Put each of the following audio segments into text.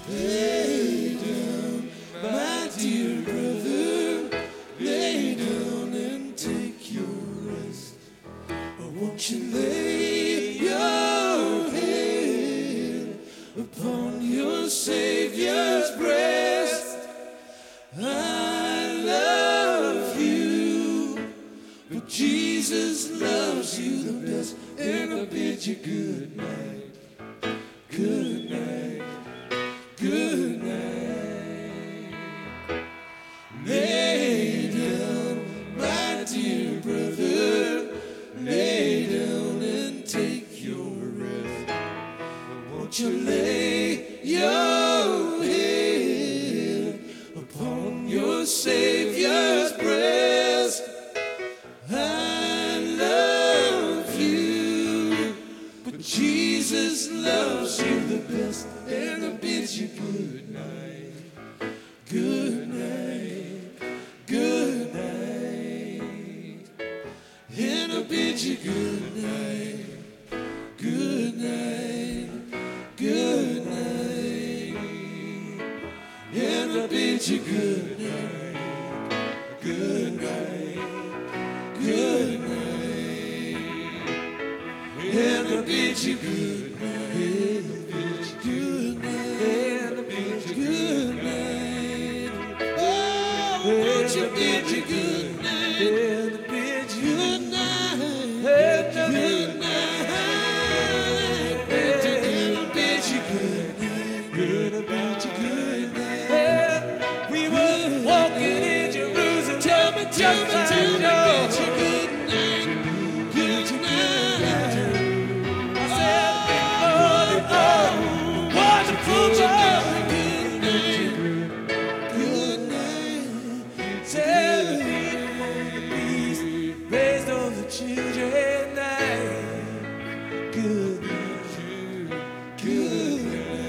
Lay down, my dear brother, lay down and take your rest. Or won't you lay your head upon your Savior's breast? I love you, but Jesus loves you the best, and I bid you good night, good night, good night. Lay down, my dear brother, lay down and take your rest. Won't you lay your head upon your Savior's breast? I love you, but Jesus loves you the best, and I bid you good night, good night, good night. And I bid you good night, good night, good night. And I bid you good night, good night, good night. And I bid you good night, good night, and I bid you good night. Oh, won't you bid you good night, and I bid you good night, good night, and I bid you good night, and I bid you good night. We were walking in Jerusalem. Tell me, bid you good night, good night. I said, oh, wonderful joy, good night, good night. Tell me the peace raised on the children night, good night, good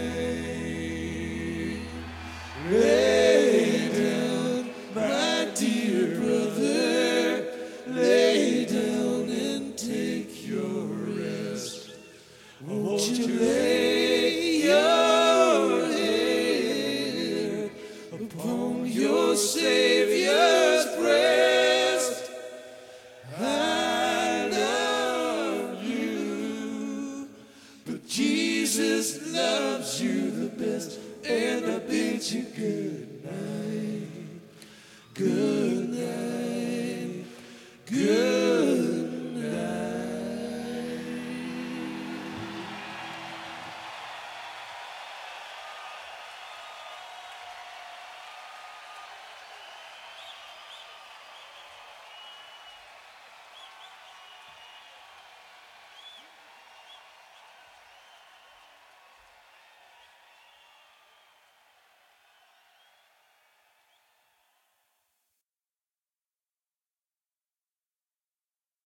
night. Lay down, my dear brother, lay down and take your rest. Won't you lay your head upon your Savior's breast? I love you, but Jesus loves you the best, and I bid you good night, good